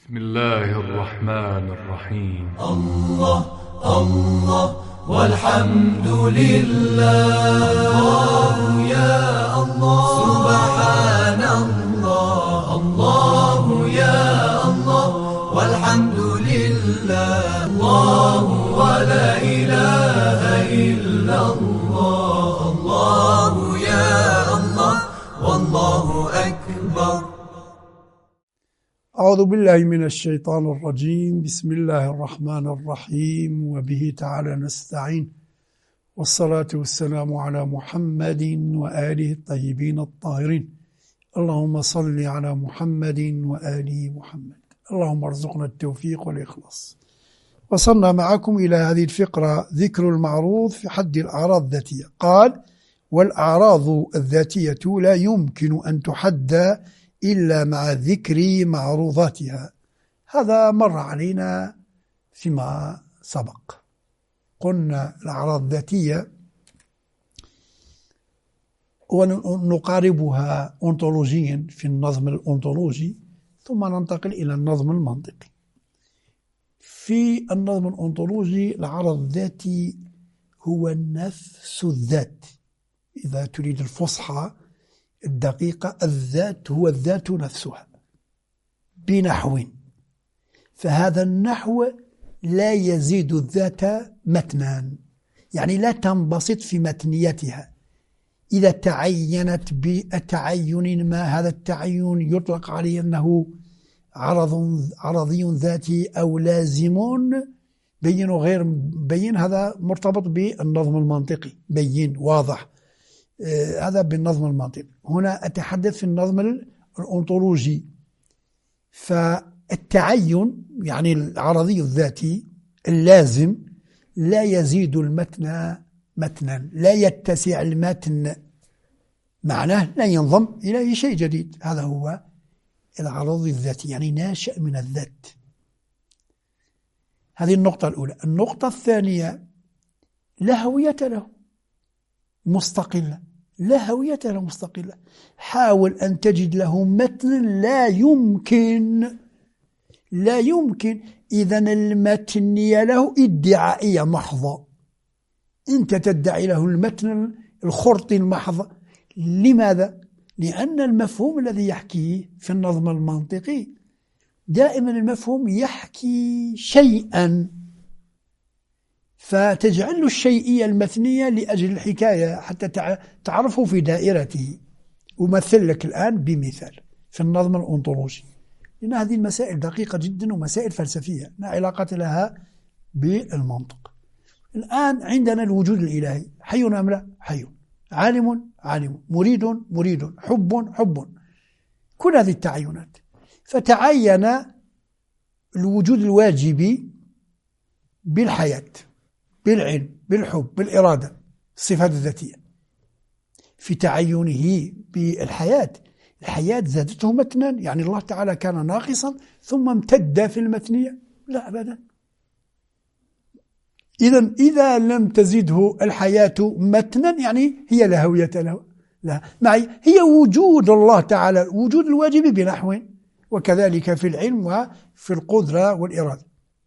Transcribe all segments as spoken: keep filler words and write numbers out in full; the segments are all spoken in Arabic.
بسم الله الرحمن الرحيم. الله الله والحمد لله، الله يا الله سبحان الله، الله يا الله والحمد لله، الله ولا إله إلا الله، الله يا الله والله أكبر. أعوذ بالله من الشيطان الرجيم. بسم الله الرحمن الرحيم، وبه تعالى نستعين، والصلاة والسلام على محمد وآله الطيبين الطاهرين. اللهم صل على محمد وآل محمد. اللهم ارزقنا التوفيق والإخلاص. وصلنا معكم إلى هذه الفقرة، ذكر المعروض في حد الأعراض الذاتية. قال: والأعراض الذاتية لا يمكن أن تحد إلا مع ذكر معروضاتها. هذا مر علينا فيما سبق. قلنا الأعراض الذاتية ونقاربها أنطولوجيا في النظم الأنطولوجي، ثم ننتقل إلى النظم المنطقي. في النظم الأنطولوجي العرض الذاتي هو نفس الذات. إذا تريد الفصحى الدقيقة، الذات هو الذات نفسها بنحو، فهذا النحو لا يزيد الذات متنا، يعني لا تنبسط في متنيتها. إذا تعينت بتعين ما، هذا التعين يطلق عليه أنه عرض عرضي ذاتي أو لازم بين وغير بين. هذا مرتبط بالنظم المنطقي، بين واضح. آه هذا بالنظم المنطقي. هنا أتحدث في النظم الأنطولوجي. فالتعين يعني العرضي الذاتي اللازم لا يزيد المتن متنا، لا يتسع المتن، معناه لا ينضم إليه شيء جديد. هذا هو العرضي الذاتي، يعني ناشئ من الذات. هذه النقطة الأولى. النقطة الثانية: لا هوية له مستقلة، لا هوية له مستقلة. حاول أن تجد له متن، لا يمكن لا يمكن. إذن المتنية له ادعائية محضة. أنت تدعي له المتن الخرطي المحض. لماذا؟ لأن المفهوم الذي يحكيه في النظم المنطقي دائما المفهوم يحكي شيئا، فتجعل الشيئية المثنية لأجل الحكاية حتى تعرفه في دائرته. أمثل لك الآن بمثال في النظم الأنطولوجي، لأن هذه المسائل دقيقة جدا ومسائل فلسفية لا علاقة لها بالمنطق. الآن عندنا الوجود الإلهي، حي أم لا؟ حي. عالم عالم، مريد مريد، حب حب، كل هذه التعينات. فتعين الوجود الواجبي بالحياة، بالعلم، بالحب، بالإرادة، الصفات الذاتية. في تعينه بالحياة، الحياة زادته متنا، يعني الله تعالى كان ناقصا ثم امتد في المتنية؟ لا أبدا. إذن إذا لم تزده الحياة متنا يعني هي لا هوية له. لا، معي هي وجود الله تعالى، وجود الواجب بنحو، وكذلك في العلم وفي القدرة والإرادة.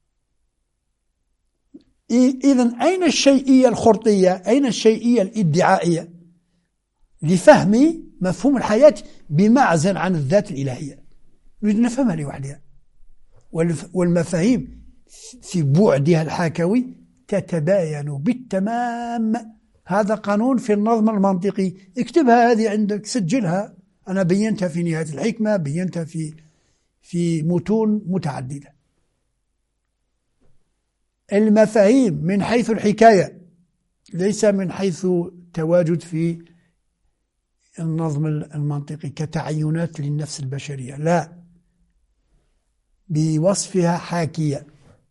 إذن أين الشيئية الخرطية؟ أين الشيئية الادعائية لفهم مفهوم الحياة بمعزل عن الذات الإلهية؟ نريد نفهمها لوحدها. والمفاهيم في بعدها الحكوي تتباين بالتمام. هذا قانون في النظم المنطقي. اكتبها هذه عندك، سجلها. أنا بينتها في نهاية الحكمة، بينتها في في متون متعددة. المفاهيم من حيث الحكاية، ليس من حيث تواجد في النظم المنطقي كتعينات للنفس البشرية، لا، بوصفها حاكية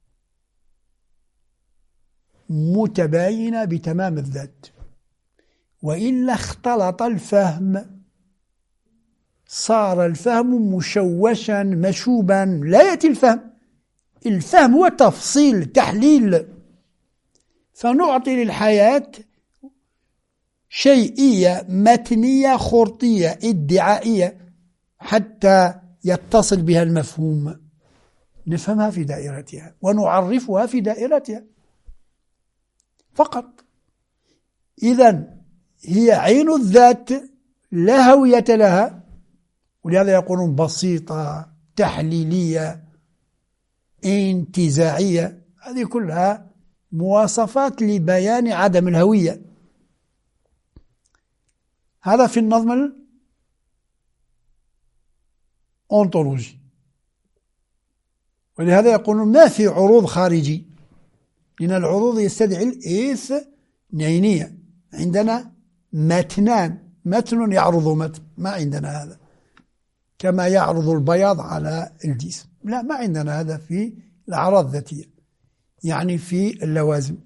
متباينة بتمام الذات. وإلا اختلط الفهم، صار الفهم مشوشا مشوبا. لا يأتي الفهم، الفهم هو تفصيل تحليل. فنعطي للحياة شيئية متنية خرطية ادعائية حتى يتصل بها المفهوم. نفهمها في دائرتها ونعرفها في دائرتها فقط. إذن هي عين الذات لا هوية لها، ولهذا يقولون بسيطة، تحليلية، انتزاعية، هذه كلها مواصفات لبيان عدم الهوية. هذا في النظم الأونتولوجي. ولهذا يقولون ما في عروض خارجي، لأن العروض يستدعي الاثنينية. عندنا متنان، متن يعرض متن، ما عندنا هذا كما يعرض البياض على الجسم، لا، ما عندنا هذا في الأعراض الذاتية، يعني في اللوازم.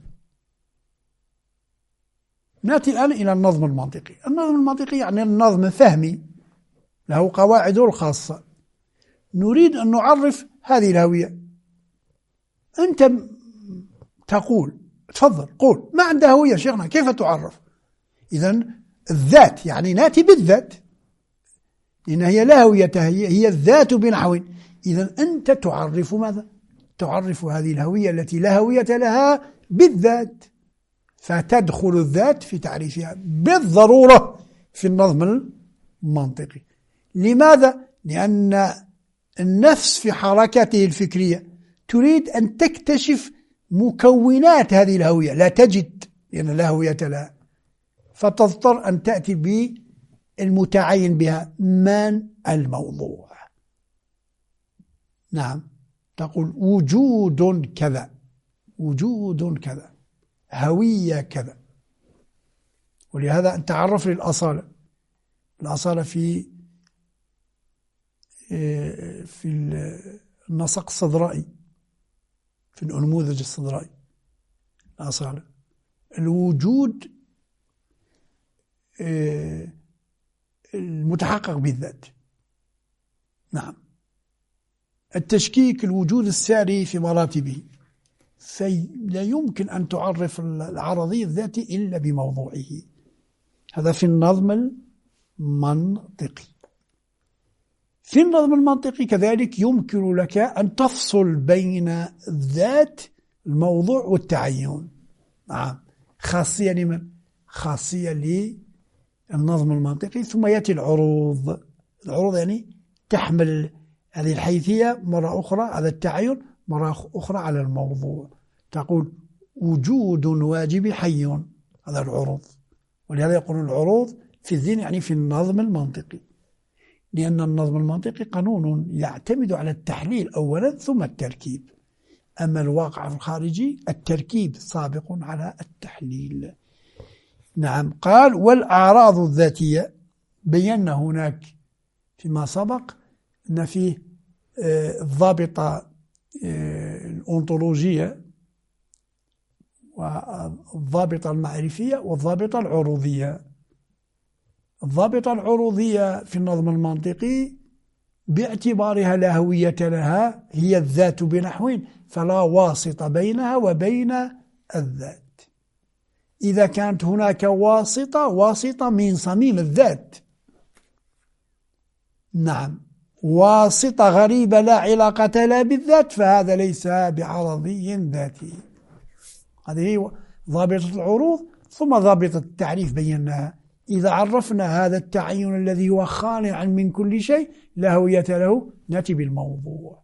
نأتي الآن إلى النظم المنطقي. النظم المنطقي يعني النظم فهمي له قواعده الخاصة. نريد أن نعرف هذه الهوية. أنت تقول، تفضل قول، ما عندها هوية شيخنا، كيف تعرف؟ إذن الذات يعني نأتي بالذات، لأن هي لا هوية، هي, هي الذات بنحو. إذن أنت تعرف ماذا؟ تعرف هذه الهوية التي لا هوية لها بالذات، فتدخل الذات في تعريفها بالضرورة في النظم المنطقي. لماذا؟ لأن النفس في حركته الفكرية تريد أن تكتشف مكونات هذه الهوية، لا تجد، لأن لا هوية لها، فتضطر أن تأتي بالمتعين بها. من الموضوع؟ نعم، تقول وجود كذا، وجود كذا، هوية كذا. ولهذا أن تعرف للأصالة. الأصالة في في النسق الصدرائي، في النموذج الصدرائي. الأصالة الوجود المتحقق بالذات. نعم. التشكيك الوجود الساري في مراتبه، فلا يمكن أن تعرف العرضي الذاتي إلا بموضوعه. هذا في النظم المنطقي. في النظم المنطقي كذلك يمكن لك أن تفصل بين الذات، الموضوع، والتعين. نعم، خاصية لمن؟ خاصية للنظم المنطقي. ثم يأتي العروض. العروض يعني تحمل هذه الحيثية مرة أخرى على التعين، مرة أخرى على الموضوع. تقول وجود واجب حي، هذا العروض. ولهذا يقولون العروض في الذهن يعني في النظم المنطقي، لأن النظم المنطقي قانون يعتمد على التحليل أولا ثم التركيب. أما الواقع الخارجي التركيب سابق على التحليل. نعم. قال والأعراض الذاتية، بينا هناك فيما سبق أن فيه الضابطة الأونتولوجية والضابطة المعرفية والضابطة العروضية. الضابطة العروضية في النظم المنطقي باعتبارها لا هوية لها، هي الذات بنحو، فلا واسطة بينها وبين الذات. إذا كانت هناك واسطة، واسطة من صميم الذات. نعم، واسطة غريبة لا علاقة لها بالذات، فهذا ليس بعرضي ذاتي. هذه ضابطة العروض. ثم ضابطة التعريف بيناها. إذا عرفنا هذا التعين الذي هو خالع من كل شيء لا هوية له، نأتي بالموضوع.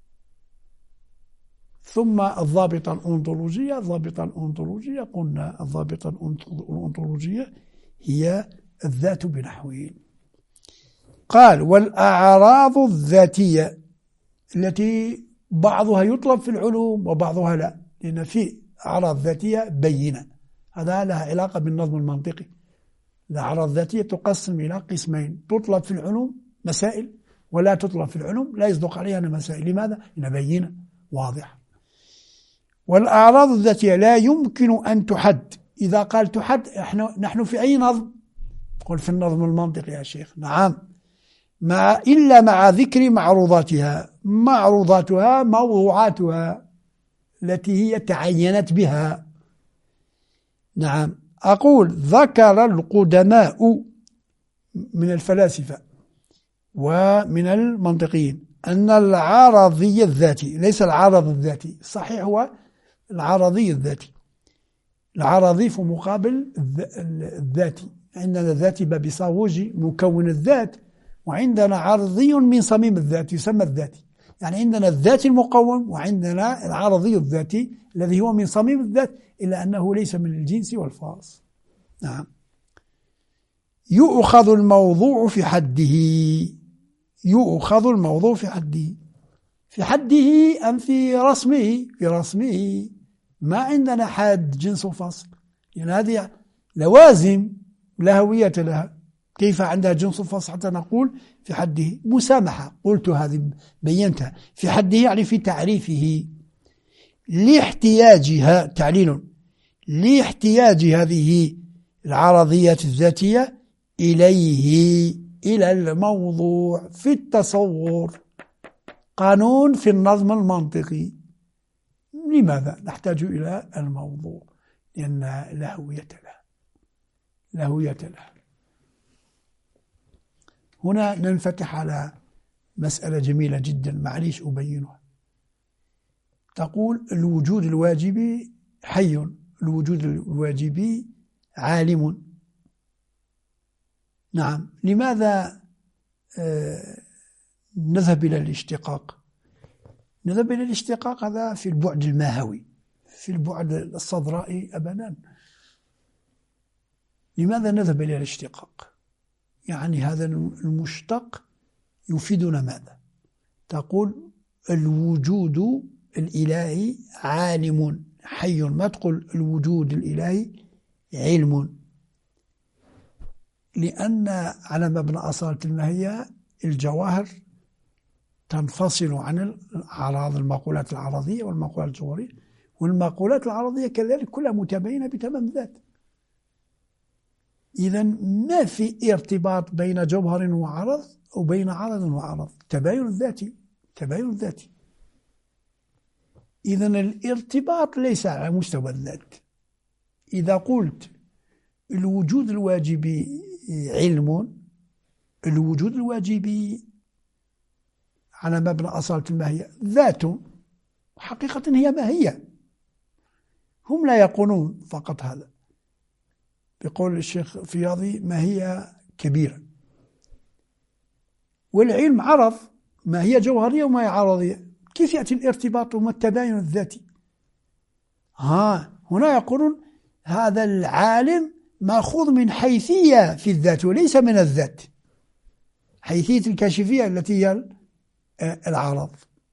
ثم الضابطة الأونتولوجية. الضابطة الأونتولوجية قلنا الضابطة الأونتولوجية هي الذات بنحوين. قال والأعراض الذاتية التي بعضها يطلب في العلوم وبعضها لا، لأن في أعراض ذاتية بينة، هذا لها علاقة بالنظم المنطقي. الأعراض الذاتية تقسم إلى قسمين، تطلب في العلوم مسائل، ولا تطلب في العلوم لا يصدق عليها مسائل. لماذا؟ لأنها بينة واضحة. والأعراض الذاتية لا يمكن أن تحد. إذا قال تحد، نحن في أي نظم؟ قل في النظم المنطقي يا شيخ. نعم، مع إلا مع ذكر معروضاتها. معروضاتها موضوعاتها التي هي تعينت بها. نعم. أقول ذكر القدماء من الفلاسفة ومن المنطقيين أن العرضي الذاتي ليس العرض الذاتي، صحيح هو العرضي الذاتي، العرضي في مقابل الذاتي. عندنا ذاتي باب صاووجي مكون الذات، وعندنا عرضي من صميم الذات يسمى الذاتي. يعني عندنا الذاتي المقوم وعندنا العرضي الذاتي الذي هو من صميم الذات، إلا أنه ليس من الجنس والفاص. نعم. يؤخذ الموضوع في حده، يؤخذ الموضوع في حده، في حده أم في رسمه؟ في رسمه. ما عندنا حاد جنس وفصل، يعني هذه لوازم لا هوية لها. كيف عندها جنس وفصل حتى نقول في حده؟ مسامحة، قلت هذه بينتها. في حده يعني في تعريفه، لاحتياجها، تعليل لاحتياج هذه العرضيات الذاتية إليه، إلى الموضوع في التصور. قانون في النظم المنطقي. لماذا نحتاج إلى الموضوع؟ لأن لا هوية له، لا هوية له. هنا ننفتح على مسألة جميلة جدا، معليش أبينها. تقول الوجود الواجبي حي، الوجود الواجبي عالم. نعم. لماذا آه نذهب إلى الاشتقاق؟ نذهب إلى الاشتقاق هذا في البعد الماهوي، في البعد الصدرائي أبدا. لماذا نذهب إلى الاشتقاق؟ يعني هذا المشتق يفيدنا ماذا؟ تقول الوجود الإلهي عالم حي، ما تقول الوجود الإلهي علم، لأن على مبنى أصالة الماهية الجواهر تنفصل عن الأعراض، المقولات العرضية والمقولات الجوهرية، والمقولات العرضية كذلك كلها متباينة بتمام ذات. إذا ما في ارتباط بين جوهر وعرض أو بين عرض وعرض، تباين الذاتي، تباين الذاتي. إذا الارتباط ليس على مستوى الذات. إذا قلت الوجود الواجبي علم، الوجود الواجبي على مبنى أصالة الماهية ذات، حقيقة هي ماهية. هم لا يقولون فقط هذا. بقول الشيخ فياضي ماهية كبيرة، والعلم عرض، ما هي جوهرية وما هي عرضية. كيف يأتي الارتباط وما التباين الذاتي؟ ها هنا يقولون هذا العالم مأخوذ من حيثية في الذات وليس من الذات، حيثية الكاشفية التي هي العرض.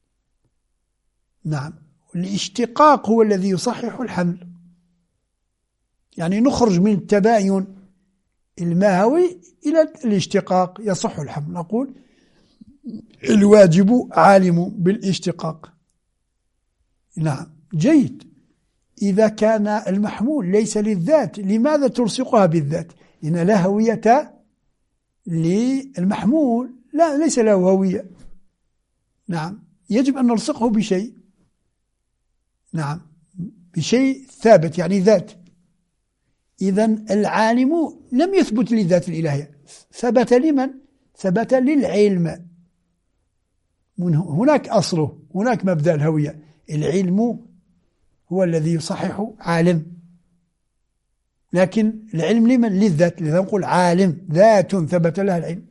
نعم. الاشتقاق هو الذي يصحح الحمل، يعني نخرج من التباين الماهوي إلى الاشتقاق يصح الحمل. نقول الواجب عالم بالاشتقاق. نعم جيد. إذا كان المحمول ليس للذات لماذا تلصقها بالذات؟ لأن لا هوية للمحمول، لا ليس له هوية. نعم يجب أن نلصقه بشيء، نعم بشيء ثابت يعني ذات. إذا العالم لم يثبت للذات الإلهية، ثبت لمن؟ ثبت للعلم. من هناك أصله، هناك مبدأ الهوية. العلم هو الذي يصحح عالم، لكن العلم لمن؟ للذات. لذا نقول عالم ذات ثبت لها العلم.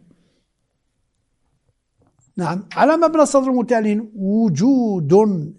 نعم. على مبنى الصدر المتالين وجود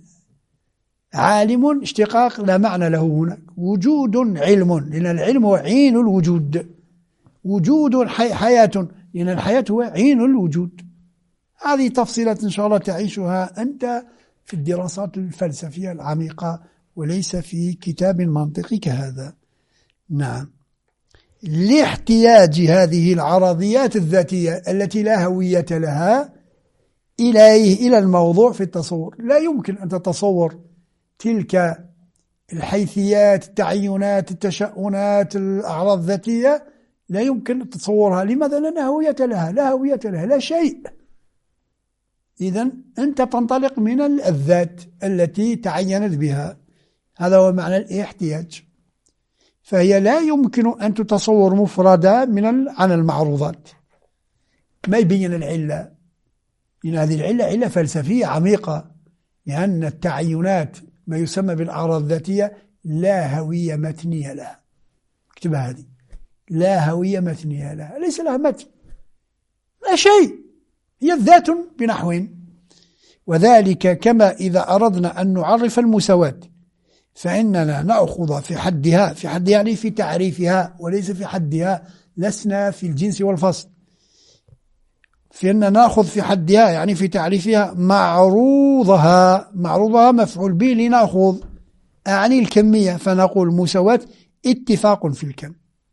عالم اشتقاق لا معنى له هناك. وجود علم، لأن العلم هو عين الوجود. وجود حي حياة، لأن الحياة هو عين الوجود. هذه تفصيلات إن شاء الله تعيشها أنت في الدراسات الفلسفية العميقة وليس في كتاب منطقي كهذا. نعم. لاحتياج هذه العرضيات الذاتية التي لا هوية لها إليه، إلى الموضوع في التصور. لا يمكن أن تتصور تلك الحيثيات، التعينات، التشأنات، الأعراض الذاتية، لا يمكن تصورها. لماذا؟ لأن هوية لها، لا هوية لها، لا شيء. إذن أنت تنطلق من الذات التي تعينت بها. هذا هو معنى الاحتياج. فهي لا يمكن أن تتصور مفردة من عن المعروضات. ما يبين العلة؟ لأن هذه العلة علة فلسفية عميقة، لأن التعينات ما يسمى بالأعراض الذاتية لا هوية متنية لها. اكتبها هذه، لا هوية متنية لها، ليس لها متن، لا شيء، هي الذات بنحو. وذلك كما إذا أردنا أن نعرف المساواة فإننا نأخذ في حدها، في حدها يعني في تعريفها وليس في حدها، لسنا في الجنس والفصل، فإننا نأخذ في حدها يعني في تعريفها معروضها، معروضها مفعول به لنأخذ أعني الكمية، فنقول مساواة اتفاق في الكم،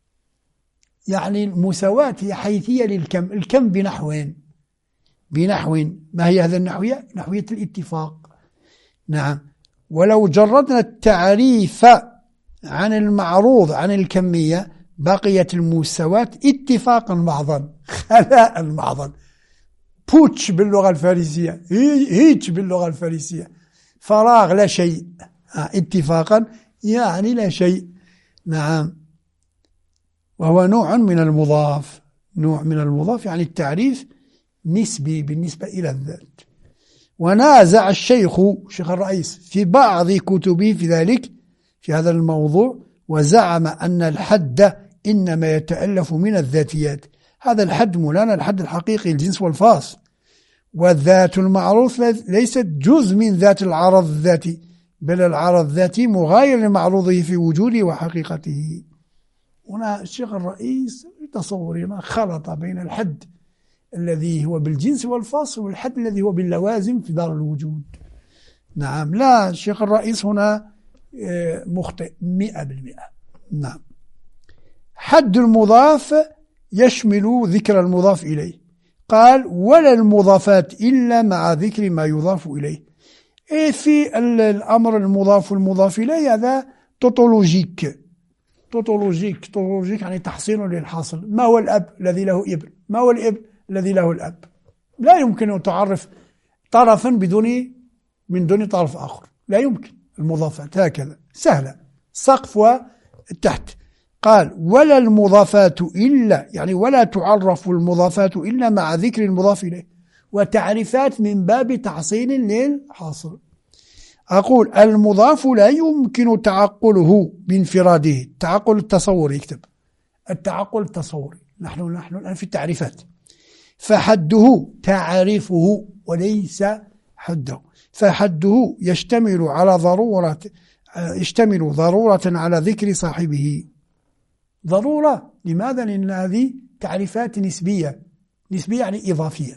يعني المساواة هي حيثية للكم، الكم بنحوين، بنحو ما هي هذا النحوية؟ نحوية الاتفاق. نعم. ولو جردنا التعريف عن المعروض عن الكمية بقيت المساواة اتفاقا بعضا خلاء بعضا، بوتش باللغة الفارسية، هيتش باللغة الفارسية، فراغ لا شيء، اتفاقا يعني لا شيء. نعم. وهو نوع من المضاف، نوع من المضاف يعني التعريف نسبي بالنسبة إلى الذات. ونازع الشيخ شيخ الرئيس في بعض كتبه في ذلك في هذا الموضوع، وزعم أن الحد إنما يتألف من الذاتيات. هذا الحد مولانا الحد الحقيقي الجنس والفاصل، والذات المعروف ليست جزء من ذات العرض الذاتي، بل العرض الذاتي مغاير لمعروضه في وجوده وحقيقته. هنا الشيخ الرئيس تصورنا خلط بين الحد الذي هو بالجنس والفاصل والحد الذي هو باللوازم في دار الوجود. نعم. لا، الشيخ الرئيس هنا مخطئ مئة بالمئة. نعم. حد المضاف يشمل ذكر المضاف إليه، قال ولا المضافات إلا مع ذكر ما يضاف إليه. إيه في الأمر المضاف والمضاف إليه هذا توتولوجيك، توتولوجيك توتولوجيك يعني تحصيل للحاصل. ما هو الأب الذي له ابن؟ ما هو الابن الذي له الأب؟ لا يمكن أن تعرف طرفا بدون من دون طرف آخر، لا يمكن. المضافات هكذا سهلة، سقف والتحت. قال ولا المضافات إلا، يعني ولا تعرف المضافات إلا مع ذكر المضاف إليه وتعريفات من باب تحصيل للحاصل. أقول المضاف لا يمكن تعقله بانفراده، التعقل التصوري، يكتب التعقل التصوري، نحن نحن الآن في التعريفات، فحده تعريفه وليس حده، فحده يشتمل على ضرورة، يشتمل ضرورة على ذكر صاحبه. ضرورة لماذا؟ لأن هذه تعريفات نسبية، نسبية يعني إضافية،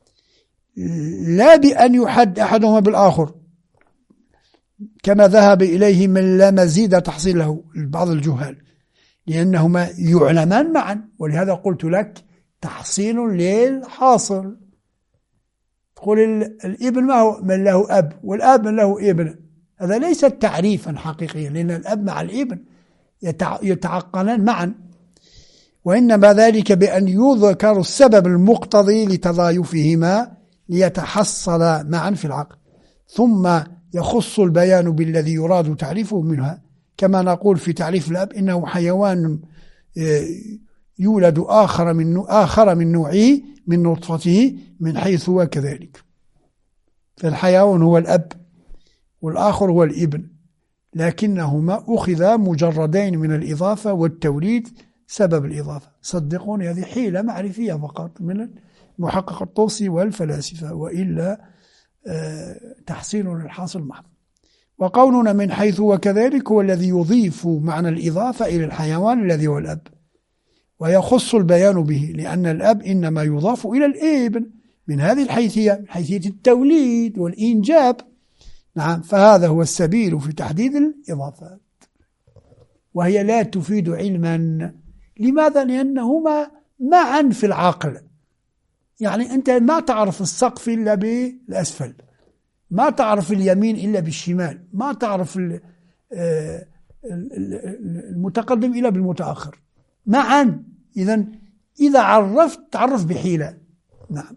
لا بأن يحد أحدهما بالآخر كما ذهب إليه من لا مزيد تحصيل له بعض الجهال، لأنهما يعلمان معا. ولهذا قلت لك تحصيل للحاصل. تقول الابن ما هو؟ من له أب، والأب من له ابن. هذا ليس تعريفا حقيقيا، لأن الأب مع الابن يتعقلان معا، وإنما ذلك بأن يذكر السبب المقتضي لتضايفهما ليتحصل معا في العقل، ثم يخص البيان بالذي يراد تعريفه منها. كما نقول في تعريف الأب إنه حيوان يولد آخر من آخر من نوعه من نطفته من حيث هو كذلك. فالحيوان هو الأب والآخر هو الابن، لكنهما أخذا مجردين من الإضافة والتوليد سبب الإضافة. صدقوني هذه حيلة معرفية فقط من المحقق الطوسي والفلاسفة، وإلا تحصيل للحاصل محض. وقولنا من حيث وكذلك هو الذي يضيف معنى الإضافة إلى الحيوان الذي هو الأب، ويخص البيان به، لأن الأب إنما يضاف إلى الابن من هذه الحيثية، من حيثية التوليد والإنجاب. نعم. فهذا هو السبيل في تحديد الإضافات، وهي لا تفيد علما. لماذا؟ لأنهما معا في العقل. يعني أنت ما تعرف السقف إلا بالأسفل، ما تعرف اليمين إلا بالشمال، ما تعرف المتقدم إلا بالمتأخر معا. إذن إذا عرفت تعرف بحيلة. نعم.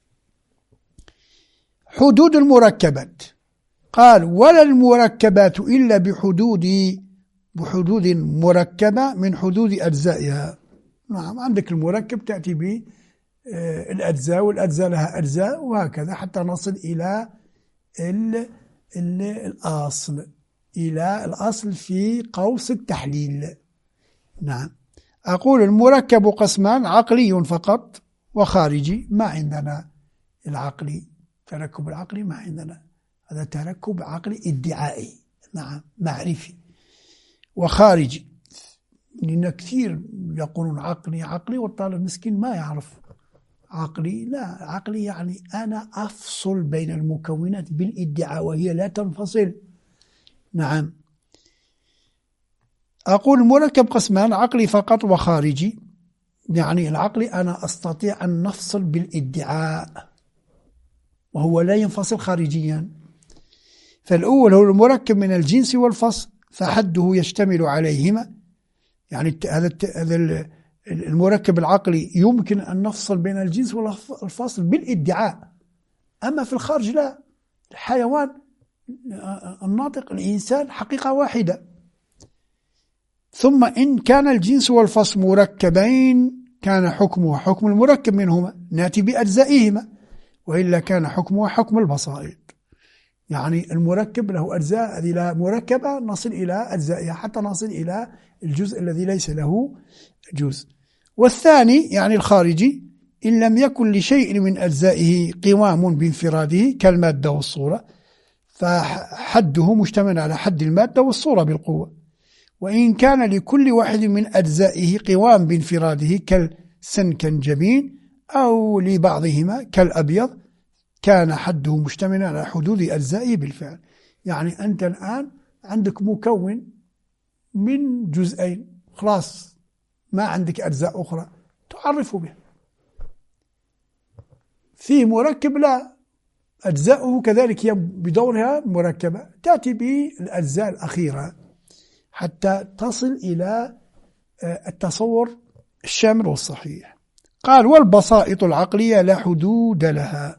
حدود المركبات، قال ولا المركبات إلا بحدود بحدود مركبة من حدود أجزائها. نعم. عندك المركب تأتي به الأجزاء، والأجزاء لها أجزاء، وهكذا حتى نصل إلى ال ال الأصل، إلى الأصل في قوس التحليل. نعم. أقول المركب قسمان: عقلي فقط وخارجي. ما عندنا العقلي، تركب العقلي ما عندنا، هذا تركب عقلي ادعائي، نعم، معرفي. وخارجي، لأن كثير يقولون عقلي عقلي والطالب المسكين ما يعرف عقلي. لا، عقلي يعني أنا أفصل بين المكونات بالادعاء وهي لا تنفصل. نعم. أقول المركب قسمان: عقلي فقط وخارجي. يعني العقلي أنا أستطيع أن نفصل بالادعاء وهو لا ينفصل خارجيا. فالأول هو المركب من الجنس والفصل، فحده يشتمل عليهما. يعني هذا هذا المركب العقلي يمكن أن نفصل بين الجنس والفصل بالادعاء، أما في الخارج لا. الحيوان الناطق الإنسان حقيقة واحدة. ثم إن كان الجنس والفصل مركبين كان حكمه حكم المركب منهما، ناتي بأجزائهما، وإلا كان حكمه حكم البسائط. يعني المركب له أجزاء، هذه لها مركبة نصل إلى أجزائها حتى نصل إلى الجزء الذي ليس له جزء. والثاني يعني الخارجي: إن لم يكن لشيء من أجزائه قوام بانفراده كالمادة والصورة، فحده مشتمل على حد المادة والصورة بالقوة. وإن كان لكل واحد من أجزائه قوام بانفراده كالسنكنجبين أو لبعضهما كالأبيض، كان حده مشتملا على حدود أجزائه بالفعل. يعني أنت الآن عندك مكون من جزئين، خلاص ما عندك أجزاء أخرى تعرف بها. فيه مركب لا، أجزاؤه كذلك هي بدورها مركبة، تأتي بالأجزاء الأخيرة حتى تصل إلى التصور الشامل والصحيح. قال: والبسائط العقلية لا حدود لها.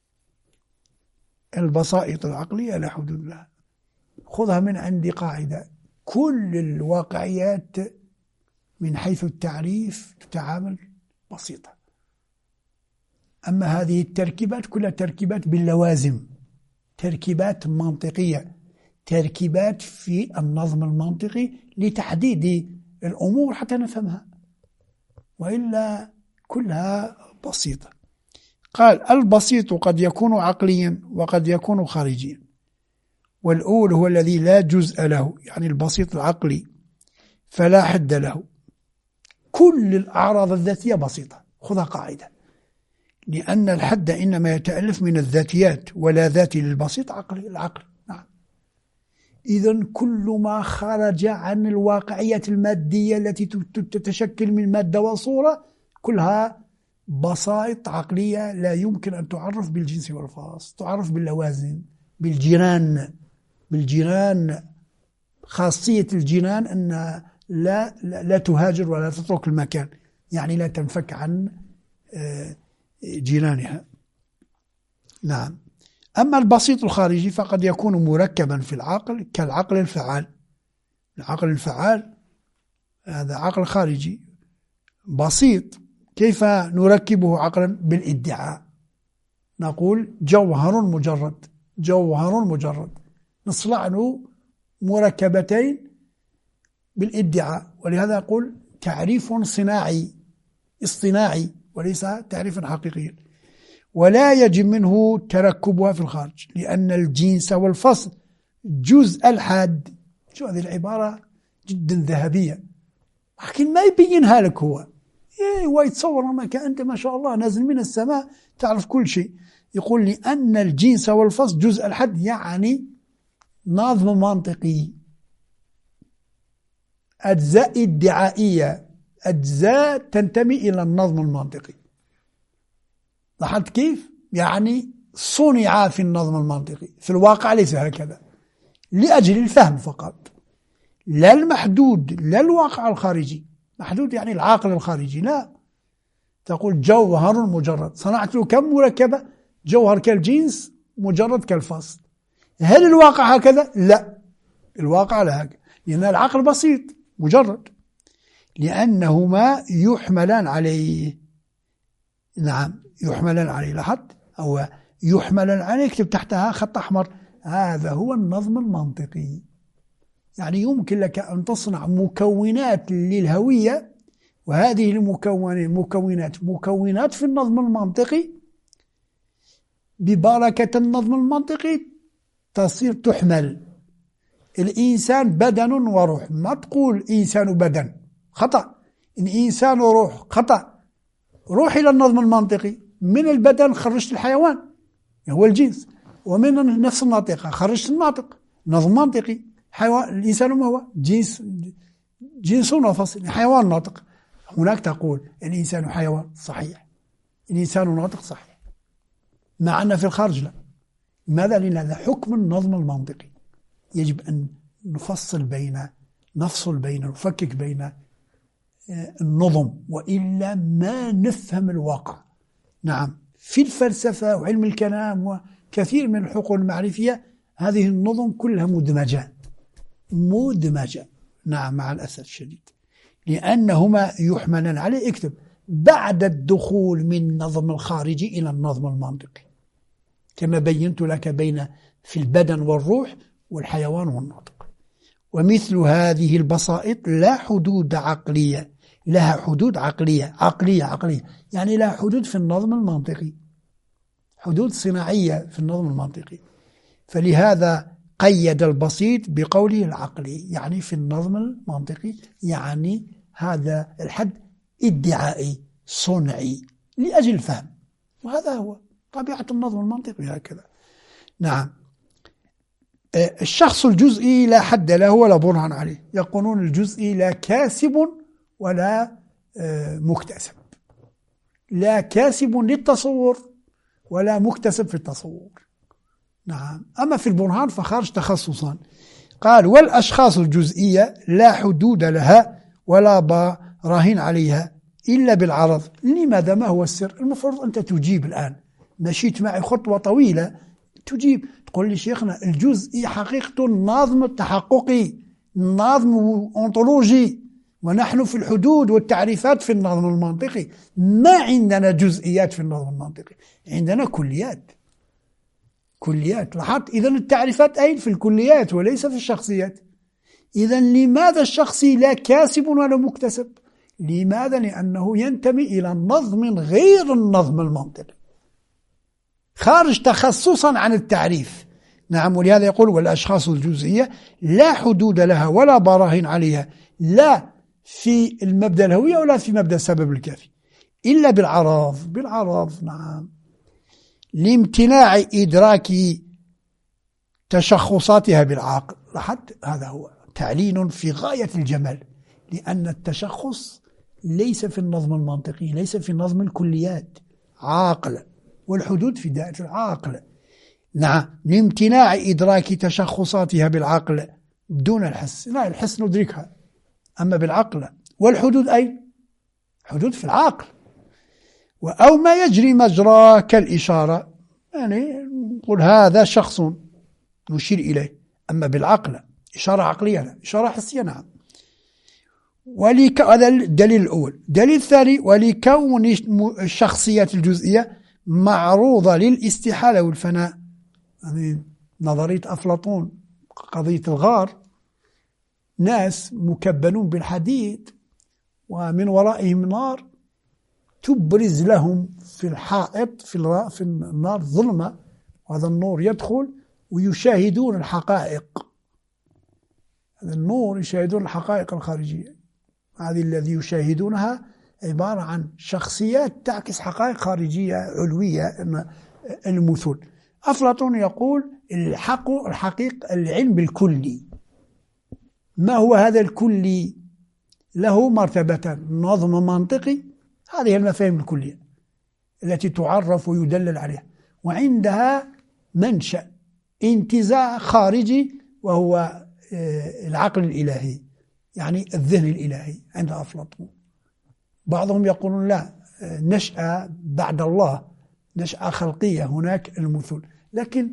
البسائط العقلية لا حدود لها، خذها من عندي قاعدة: كل الواقعيات من حيث التعريف تتعامل بسيطة، أما هذه التركيبات كلها تركيبات باللوازم، تركيبات منطقية، تركيبات في النظم المنطقي لتحديد الأمور حتى نفهمها، وإلا كلها بسيطة. قال: البسيط قد يكون عقليا وقد يكون خارجيا، والأول هو الذي لا جزء له، يعني البسيط العقلي فلا حد له. كل الأعراض الذاتية بسيطة، خذها قاعدة، لأن الحد إنما يتألف من الذاتيات، ولا ذاتي للبسيط عقلي العقل. نعم. إذن كل ما خرج عن الواقعيات المادية التي تتشكل من مادة وصورة كلها بسائط عقلية لا يمكن أن تعرف بالجنس والفصل، تعرف باللوازم، بالجيران. بالجيران خاصية الجيران أن لا, لا, لا تهاجر ولا تترك المكان، يعني لا تنفك عن جيرانها. نعم. أما البسيط الخارجي فقد يكون مركبا في العقل كالعقل الفعال. العقل الفعال هذا عقل خارجي بسيط. كيف نركبه عقلا؟ بالادعاء. نقول جوهر مجرد، جوهر مجرد، نصنع له مركبتين بالادعاء، ولهذا أقول تعريف صناعي اصطناعي وليس تعريفا حقيقيا. ولا يجب منه تركبها في الخارج، لأن الجنس والفصل جزء الحاد. شو هذه العبارة جدا ذهبية، لكن ما يبينها لك هو. هو يتصور أنك أنت ما شاء الله نازل من السماء تعرف كل شيء. يقول لي أن الجنس والفصل جزء الحد، يعني نظم منطقي، أجزاء ادعائية، أجزاء تنتمي إلى النظم المنطقي. لاحظت كيف؟ يعني صنع في النظم المنطقي، في الواقع ليس هكذا، لأجل الفهم فقط، لا المحدود، لا الواقع الخارجي. محدود يعني العاقل الخارجي، لا. تقول جوهر مجرد، صنعت له كم مركبة؟ جوهر كالجنس، مجرد كالفصل. هل الواقع هكذا؟ لا، الواقع لا هكذا، لأن العقل بسيط مجرد، لأنهما يحملان عليه. نعم يحملن عليه، لاحظت، أو يحملن عليه يكتب تحتها خط أحمر، هذا هو النظم المنطقي. يعني يمكن لك أن تصنع مكونات للهوية، وهذه المكونات مكونات في النظم المنطقي، ببركة النظم المنطقي تصير تحمل. الإنسان بدن وروح، ما تقول إنسان بدن، خطأ. الإنسان روح، خطأ. روح إلى النظم المنطقي، من البدن خرجت الحيوان هو الجنس، ومن نفس الناطقة خرجت الناطق، نظم منطقي. حيوان، الإنسان ما هو؟ جنس، جنس ونفس، حيوان ناطق. هناك تقول الإنسان حيوان، صحيح، الإنسان ناطق، صحيح، مع أن في الخارج لا. لماذا؟ لأن هذا حكم النظم المنطقي، يجب أن نفصل بين نفصل بين نفكك بين النظم، وإلا ما نفهم الواقع. نعم، في الفلسفة وعلم الكلام وكثير من الحقول المعرفية هذه النظم كلها مدمجة مدمجة نعم، مع الأسف الشديد، لأنهما يحملن عليه. اكتب بعد الدخول من النظم الخارجي إلى النظم المنطقي، كما بينت لك بين في البدن والروح والحيوان والناطق. ومثل هذه البسائط لا حدود عقلية، لها حدود عقلية عقلية عقلية يعني لها حدود في النظم المنطقي، حدود صناعية في النظم المنطقي. فلهذا قيد البسيط بقوله العقلي، يعني في النظم المنطقي، يعني هذا الحد ادعائي صنعي لأجل الفهم، وهذا هو طبيعة النظم المنطقي هكذا. نعم. الشخص الجزئي لا حد له ولا برهان عليه، يقولون الجزئي لا كاسب ولا مكتسب، لا كاسب للتصور ولا مكتسب في التصور. نعم. أما في البرهان فخارج تخصصا. قال والأشخاص الجزئية لا حدود لها ولا براهين عليها إلا بالعرض. لماذا؟ ما هو السر؟ المفروض أنت تجيب الآن، مشيت معي خطوة طويلة تجيب، تقول لي شيخنا الجزئي حقيقة النظم التحققي، النظم أنطولوجي، ونحن في الحدود والتعريفات في النظم المنطقي، ما عندنا جزئيات في النظم المنطقي، عندنا كليات كليات. لاحظت؟ إذن التعريفات أين؟ في الكليات وليس في الشخصيات. إذن لماذا الشخصي لا كاسب ولا مكتسب؟ لماذا؟ لأنه ينتمي إلى النظم غير النظم المنطقي، خارج تخصصا عن التعريف. نعم. ولهذا يقول والأشخاص الجزئية لا حدود لها ولا براهين عليها، لا في المبدأ الهوية ولا في مبدأ السبب الكافي، إلا بالعراض. بالعراض. نعم. لامتناع إدراك تشخصاتها بالعقل. لاحظت؟ هذا هو تعليل في غاية الجمال، لأن التشخص ليس في النظم المنطقي، ليس في نظم الكليات، عاقل، والحدود في دائرة العقل. نعم. لامتناع إدراك تشخصاتها بالعقل دون الحس. لا، الحس ندركها، أما بالعقل. والحدود أين؟ حدود في العقل. أو ما يجري مجرى كالإشارة، يعني نقول هذا شخص نشير إليه، أما بالعقل إشارة عقلية لا، إشارة حسية. نعم. ولك هذا الدليل الأول. دليل الثاني ولكون الشخصيات الجزئية معروضة للاستحالة والفناء، يعني نظرية أفلاطون، قضية الغار، ناس مكبلون بالحديد ومن ورائهم نار تبرز لهم في الحائط في, في النار ظلمة، وهذا النور يدخل ويشاهدون الحقائق، هذا النور يشاهدون الحقائق الخارجية. هذه الذي يشاهدونها عبارة عن شخصيات تعكس حقائق خارجية علوية، المثل. أفلاطون يقول الحق الحقيق العلم بالكلي. ما هو هذا الكلي؟ له مرتبتان: نظم منطقي، هذه المفاهيم الكلية التي تعرف ويدلل عليها، وعندها منشأ انتزاع خارجي وهو العقل الإلهي، يعني الذهن الإلهي عند أفلاطون. بعضهم يقولون لا، نشأة بعد الله، نشأة خلقية، هناك المثل. لكن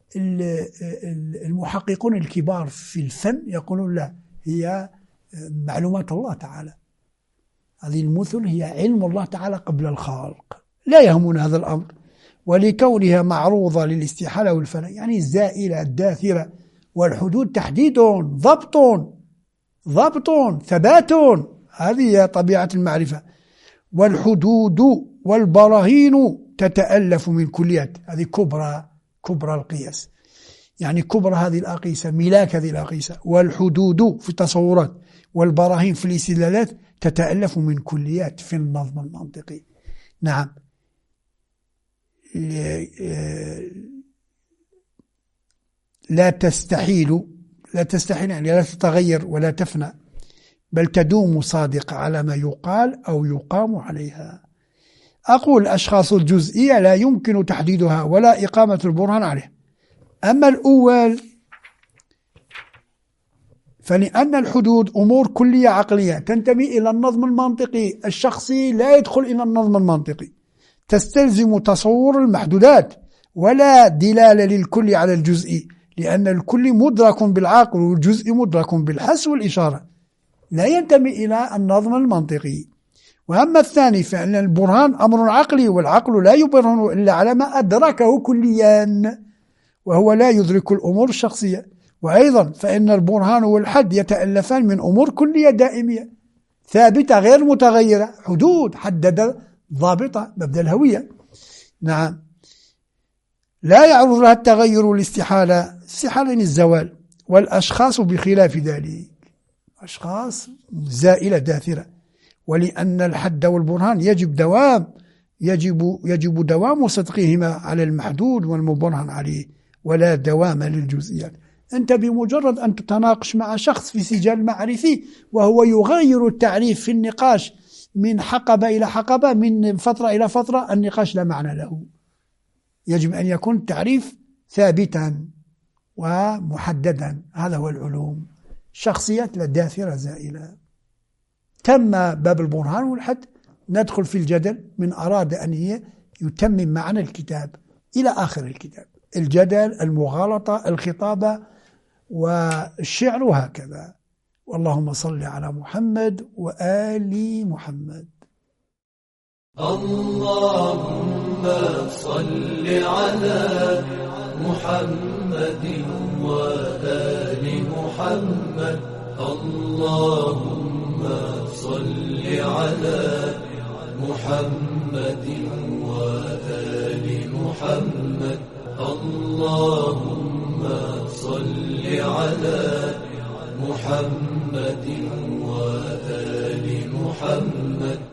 المحققون الكبار في الفن يقولون لا، هي معلومات الله تعالى، هذه المثل هي علم الله تعالى قبل الخلق، لا يهمنا هذا الأمر، ولكونها معروضة للاستحالة والفناء، يعني زائلة داثرة. والحدود تحديد، ضبط ضبط ثبات، هذه طبيعة المعرفة. والحدود والبراهين تتألف من كليات، هذه كبرى كبرى القياس، يعني كبرى هذه الأقيسة، ملاك هذه الأقيسة. والحدود في التصورات والبراهين في الاستدلالات تتألف من كليات في النظم المنطقي. نعم، لا تستحيل لا تستحيل يعني لا تتغير ولا تفنى، بل تدوم صادقة على ما يقال أو يقام عليها. أقول الأشخاص الجزئية لا يمكن تحديدها ولا إقامة البرهان عليه. أما الأول فلأن الحدود أمور كلية عقلية تنتمي إلى النظم المنطقي الشخصي، لا يدخل إلى النظم المنطقي، تستلزم تصور المحدودات ولا دلالة للكل على الجزئي، لأن الكل مدرك بالعقل والجزء مدرك بالحس والإشارة، لا ينتمي إلى النظم المنطقي. وأما الثاني فإن البرهان أمر عقلي، والعقل لا يبرهن إلا على ما أدركه كليا، وهو لا يدرك الأمور الشخصية. وأيضا فإن البرهان والحد يتألفان من أمور كلية دائمية ثابتة غير متغيرة، حدود حدد ضابطة مبدأ الهوية. نعم، لا يعرض لها التغير والاستحالة، استحالة الزوال. والأشخاص بخلاف ذلك، أشخاص زائلة داثرة. ولأن الحد والبرهان يجب دوام يجب يجب دوام صدقهما على المحدود والمبرهن عليه، ولا دوام للجزئيات. أنت بمجرد أن تتناقش مع شخص في سجال معرفي وهو يغير التعريف في النقاش من حقبة إلى حقبة، من فترة إلى فترة، النقاش لا معنى له. يجب أن يكون التعريف ثابتا ومحددا. هذا هو العلوم. شخصيات لا داثرة زائلة. تم باب البرهان والحد، ندخل في الجدل من أراد أن يتمم معنى الكتاب إلى آخر الكتاب، الجدل، المغالطة، الخطابة والشعر وهكذا. واللهم صل على محمد وآل محمد. اللهم صل على محمد وآل محمد. اللهم صل على محمد وآل محمد. اللهم صل على محمد وآل محمد.